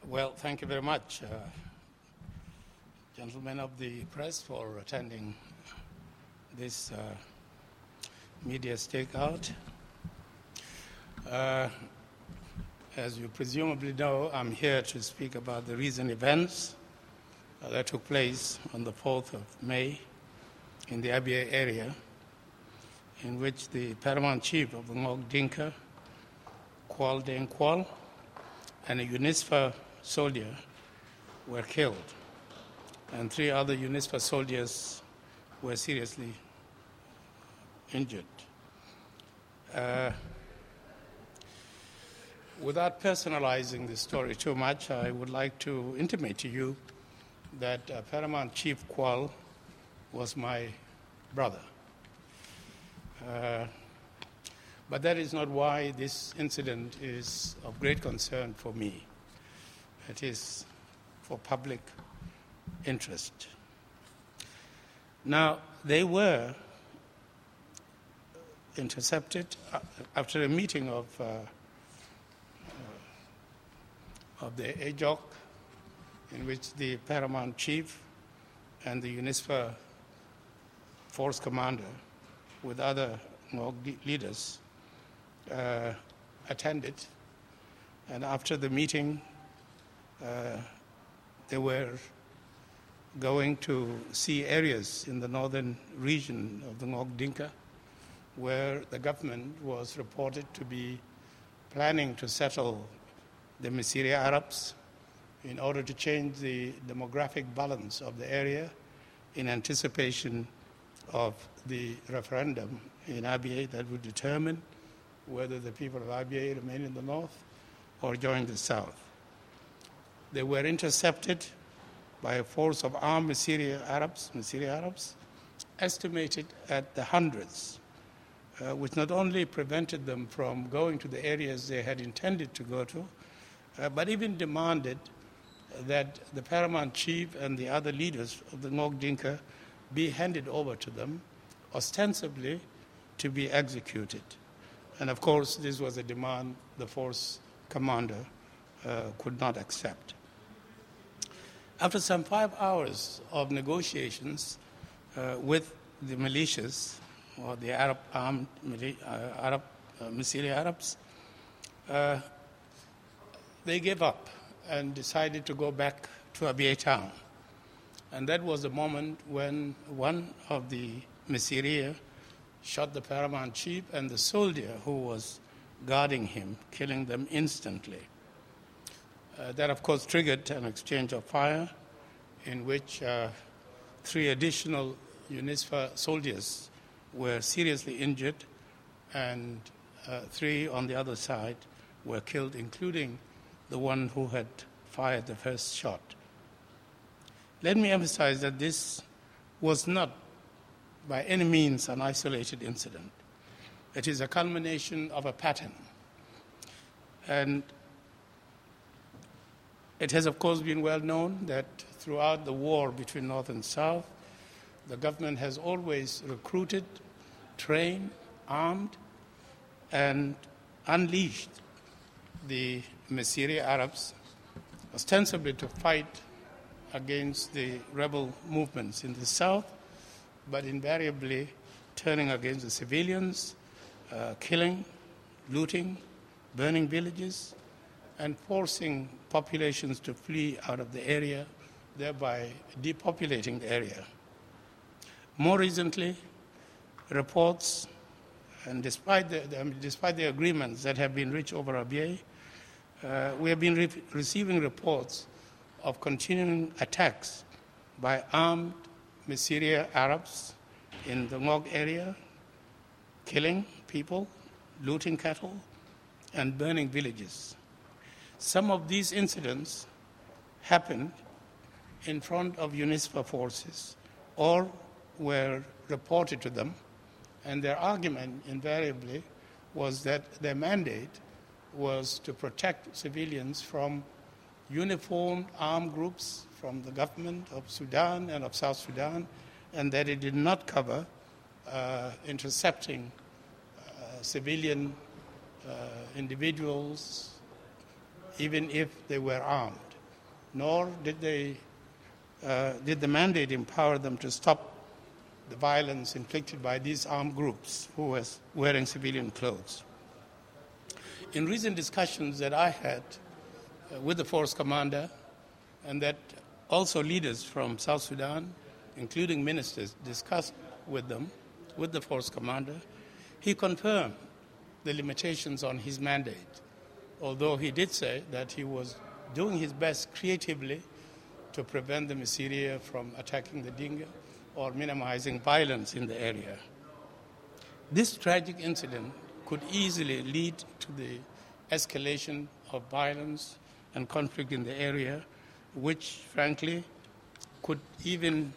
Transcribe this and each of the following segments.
Well, thank you very much, gentlemen of the press, for attending this media stakeout. As you presumably know, I'm here to speak about the recent events that took place on the 4th of May in the Abia area, in which the paramount chief of the Ngok Dinka, Kwal Deng Kwal, and a UNISFA soldier were killed, and 3 other UNISFA soldiers were seriously injured. Without personalizing the story too much, I would like to intimate to you that Paramount Chief Kwal was my brother. But that is not why this incident is of great concern for me. It is for public interest. Now, they were intercepted after a meeting of the AJOC, in which the paramount chief and the UNISFA force commander with other Ngok leaders attended. And after the meeting, they were going to see areas in the northern region of the Ngok Dinka where the government was reported to be planning to settle the Misiri Arabs in order to change the demographic balance of the area in anticipation of the referendum in Abia that would determine whether the people of Abia remain in the north or join the south. They were intercepted by a force of armed Misiri Arabs, estimated at the hundreds, which not only prevented them from going to the areas they had intended to go to, but even demanded that the paramount chief and the other leaders of the Ngok Dinka be handed over to them, ostensibly to be executed. And of course, this was a demand the force commander could not accept. After some 5 hours of negotiations with the militias, or the Arab armed Misiri Arabs, they gave up and decided to go back to Abia town. And that was the moment when one of the Misiri shot the paramount chief and the soldier who was guarding him, killing them instantly. That, of course, triggered an exchange of fire in which 3 additional UNISFA soldiers were seriously injured, and 3 on the other side were killed, including the one who had fired the first shot. Let me emphasize that this was not by any means an isolated incident. It is a culmination of a pattern. And it has, of course, been well known that throughout the war between North and South, the government has always recruited, trained, armed, and unleashed the Misiri Arabs, ostensibly to fight against the rebel movements in the south, but invariably turning against the civilians, killing, looting, burning villages, and forcing populations to flee out of the area, thereby depopulating the area. More recently, reports, and despite the agreements that have been reached over Abia, we have been receiving reports of continuing attacks by armed Misiri Arabs in the Ngok area, killing people, looting cattle, and burning villages. Some of these incidents happened in front of UNISFA forces or were reported to them, and their argument invariably was that their mandate was to protect civilians from uniformed armed groups from the government of Sudan and of South Sudan, and that it did not cover intercepting civilian individuals, even if they were armed. nor did the mandate empower them to stop the violence inflicted by these armed groups who were wearing civilian clothes. In recent discussions that I had with the force commander, and that also leaders from South Sudan, including ministers, discussed with them, with the force commander, he confirmed the limitations on his mandate, although he did say that he was doing his best creatively to prevent the Messiria from attacking the Dinka or minimizing violence in the area. This tragic incident could easily lead to the escalation of violence and conflict in the area, which, frankly, could even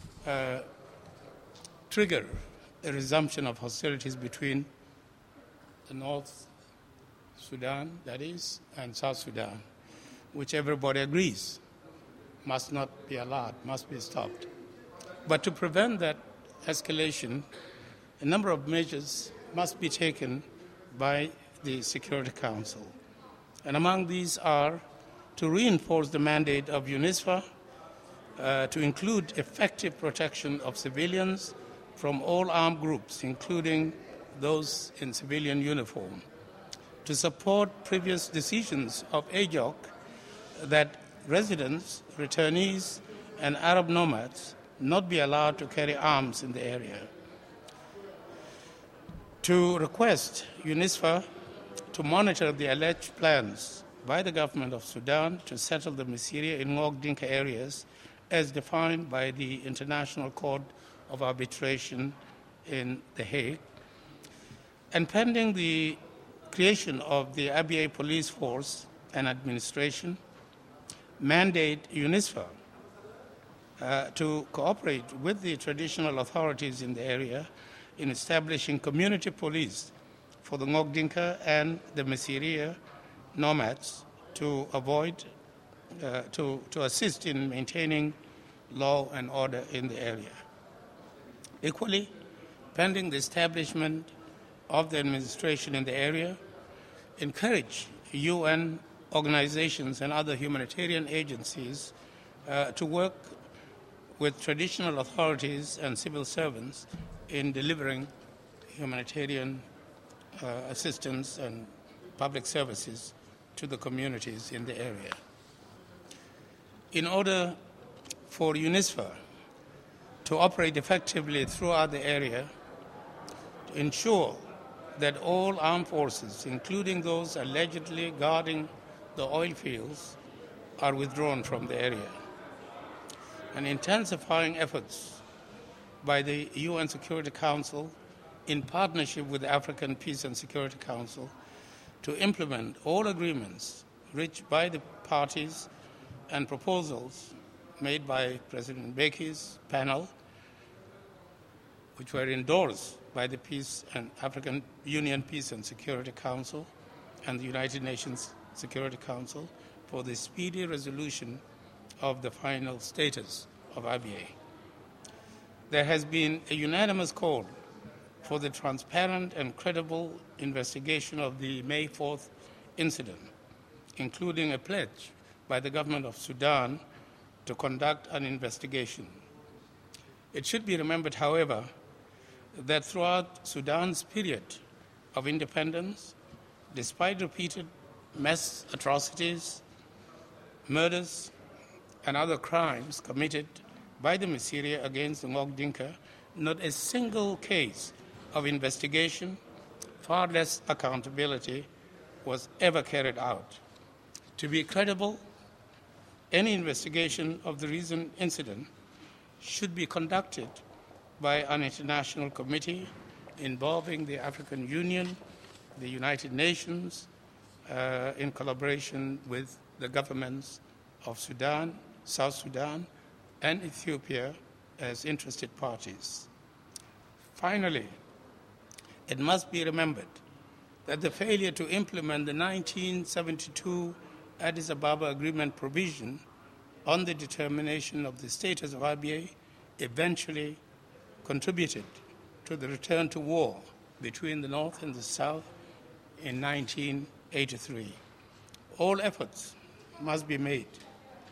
trigger a resumption of hostilities between the North Sudan, that is, and South Sudan, which everybody agrees must not be allowed, must be stopped. But to prevent that escalation, a number of measures must be taken by the Security Council. And among these are to reinforce the mandate of UNISFA, to include effective protection of civilians from all armed groups, including those in civilian uniform, to support previous decisions of AJOC that residents, returnees, and Arab nomads not be allowed to carry arms in the area, to request UNISFA to monitor the alleged plans by the government of Sudan to settle the Messiria in Ngok Dinka areas as defined by the International Court of Arbitration in The Hague, and pending the creation of the Abyei police force and administration, mandate UNISFA to cooperate with the traditional authorities in the area in establishing community police for the Ngok Dinka and the Messiria nomads to assist in maintaining law and order in the area. Equally, pending the establishment of the administration in the area, encourage UN organizations and other humanitarian agencies to work with traditional authorities and civil servants in delivering humanitarian assistance and public services to the communities in the area. In order for UNISFA to operate effectively throughout the area, to ensure that all armed forces, including those allegedly guarding the oil fields, are withdrawn from the area, and intensifying efforts by the UN Security Council in partnership with the African Peace and Security Council to implement all agreements reached by the parties and proposals made by President Mbeki's panel, which were endorsed by the Peace and African Union Peace and Security Council and the United Nations Security Council for the speedy resolution of the final status of Abyei. There has been a unanimous call for the transparent and credible investigation of the May 4th incident, including a pledge by the government of Sudan to conduct an investigation. It should be remembered, however, that throughout Sudan's period of independence, despite repeated mass atrocities, murders, and other crimes committed by the Messiria against the Ngok Dinka, not a single case of investigation, far less accountability, was ever carried out. To be credible, any investigation of the recent incident should be conducted by an international committee involving the African Union, the United Nations, in collaboration with the governments of Sudan, South Sudan, and Ethiopia as interested parties. Finally, it must be remembered that the failure to implement the 1972 Addis Ababa Agreement provision on the determination of the status of Abyei eventually contributed to the return to war between the North and the South in 1983. All efforts must be made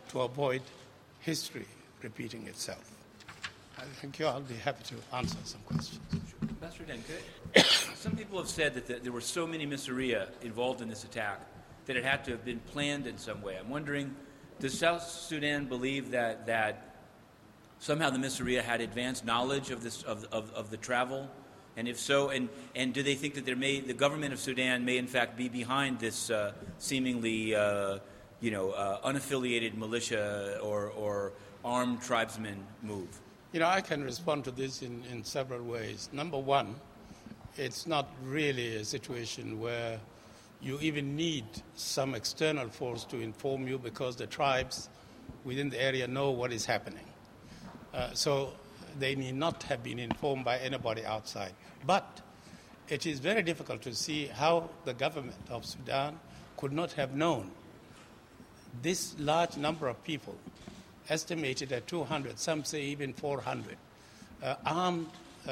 to avoid history repeating itself. Thank you. I'll be happy to answer some questions. Ambassador Den, some people have said that there were so many Misriya involved in this attack that it had to have been planned in some way. I'm wondering, does South Sudan believe that somehow the Misriya had advanced knowledge of this of the travel? And if so, and do they think that the government of Sudan may in fact be behind this seemingly unaffiliated militia or armed tribesmen move? I can respond to this in several ways. Number one, it's not really a situation where you even need some external force to inform you, because the tribes within the area know what is happening. So they need not have been informed by anybody outside. But it is very difficult to see how the government of Sudan could not have known this large number of people, estimated at 200, some say even 400, armed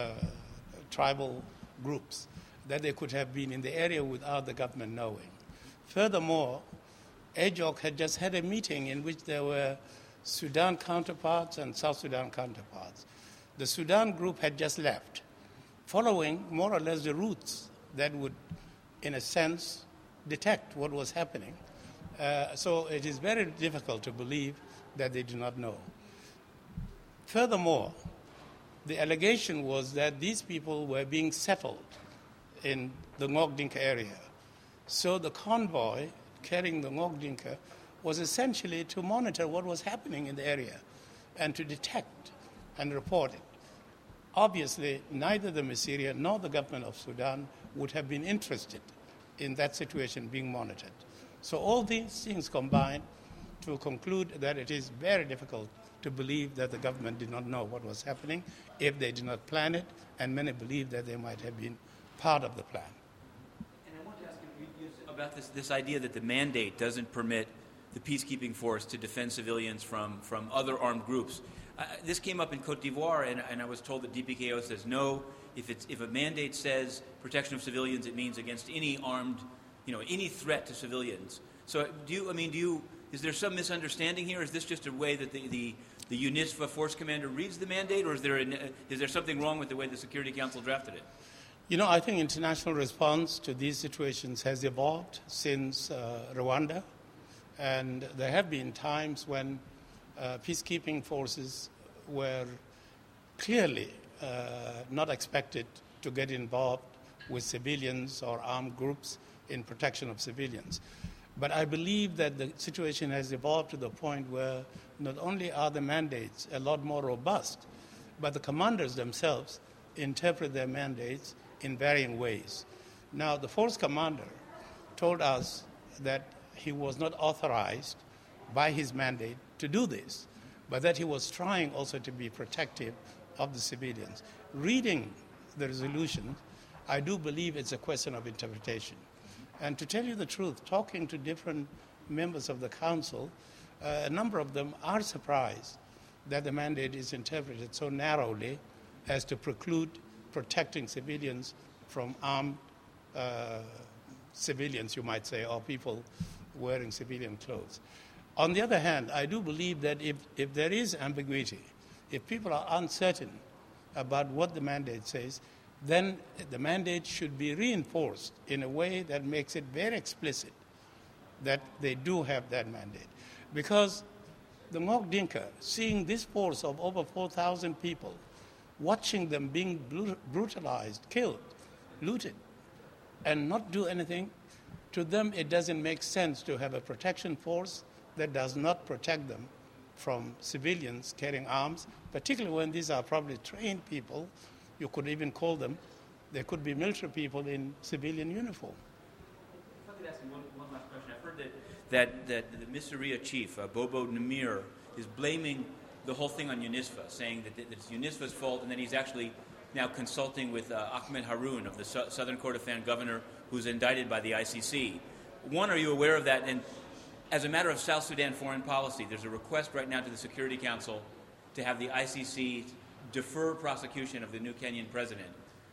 tribal groups, that they could have been in the area without the government knowing. Furthermore, AJOC had just had a meeting in which there were Sudan counterparts and South Sudan counterparts. The Sudan group had just left, following more or less the routes that would, in a sense, detect what was happening. So it is very difficult to believe that they do not know. Furthermore, the allegation was that these people were being settled in the Ngok Dinka area. So the convoy carrying the Ngok Dinka was essentially to monitor what was happening in the area and to detect and report it. Obviously, neither the Misriya nor the government of Sudan would have been interested in that situation being monitored. So all these things combined to conclude that it is very difficult to believe that the government did not know what was happening if they did not plan it, and many believe that they might have been part of the plan. And I want to ask you about this idea that the mandate doesn't permit the peacekeeping force to defend civilians from other armed groups. This came up in Cote d'Ivoire, and I was told that DPKO says no. If a mandate says protection of civilians, it means against any armed, any threat to civilians. So is there some misunderstanding here? Is this just a way that the UNISFA force commander reads the mandate, or is there something wrong with the way the Security Council drafted it? I think international response to these situations has evolved since Rwanda, and there have been times when peacekeeping forces were clearly not expected to get involved with civilians or armed groups in protection of civilians. But I believe that the situation has evolved to the point where not only are the mandates a lot more robust, but the commanders themselves interpret their mandates in varying ways. Now, the force commander told us that he was not authorized by his mandate to do this, but that he was trying also to be protective of the civilians. Reading the resolution, I do believe it's a question of interpretation. And to tell you the truth, talking to different members of the council, a number of them are surprised that the mandate is interpreted so narrowly as to preclude protecting civilians from armed civilians, you might say, or people wearing civilian clothes. On the other hand, I do believe that if there is ambiguity, if people are uncertain about what the mandate says, then the mandate should be reinforced in a way that makes it very explicit that they do have that mandate. Because the Ngok Dinka, seeing this force of over 4,000 people, watching them being brutalized, killed, looted, and not do anything, to them it doesn't make sense to have a protection force that does not protect them from civilians carrying arms, particularly when these are probably trained people. You could even call them, they could be military people in civilian uniform. If I could ask you one last question. I've heard that the Misriya chief, Bobo Namir, is blaming the whole thing on UNISFA, saying that it's UNISFA's fault, and then he's actually now consulting with Ahmed Haroun of the Southern Kordofan governor, who's indicted by the ICC. One, are you aware of that? And as a matter of South Sudan foreign policy, there's a request right now to the Security Council to have the ICC defer prosecution of the new Kenyan president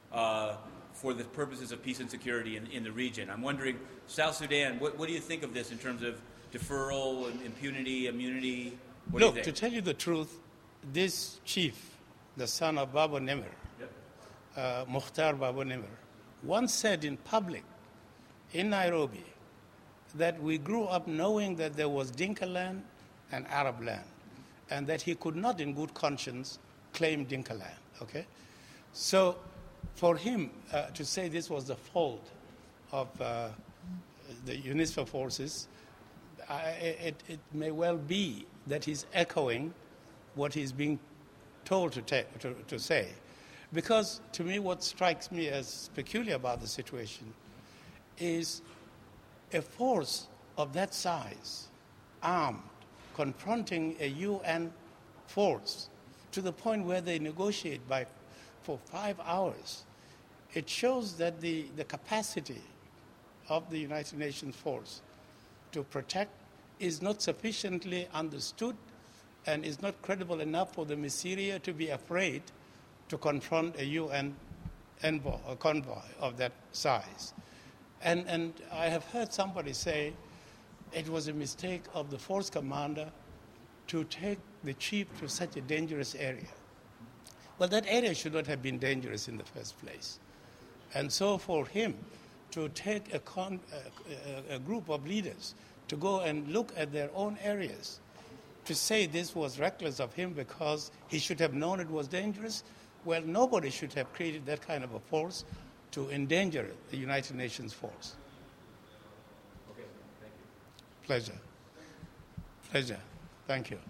for the purposes of peace and security in the region. I'm wondering, South Sudan, what do you think of this in terms of deferral, impunity, immunity? What Look, do you to think? tell you the truth, this chief, the son of Baba Nimr, Mukhtar Baba Nimr, once said in public in Nairobi that we grew up knowing that there was Dinka land and Arab land, and that he could not in good conscience claim Dinka land, okay? So for him to say this was the fault of the UNISFA forces, it may well be that he's echoing what he's being told to say. Because to me, what strikes me as peculiar about the situation is a force of that size, armed, confronting a UN force to the point where they negotiate for 5 hours. It shows that the capacity of the United Nations force to protect is not sufficiently understood and is not credible enough for the Syria to be afraid to confront a UN envoy or convoy of that size. And I have heard somebody say it was a mistake of the force commander to take the chief to such a dangerous area. Well, that area should not have been dangerous in the first place. And so for him to take a group of leaders to go and look at their own areas, to say this was reckless of him because he should have known it was dangerous, well, nobody should have created that kind of a force to endanger the United Nations force. Okay, thank you. Pleasure. Thank you.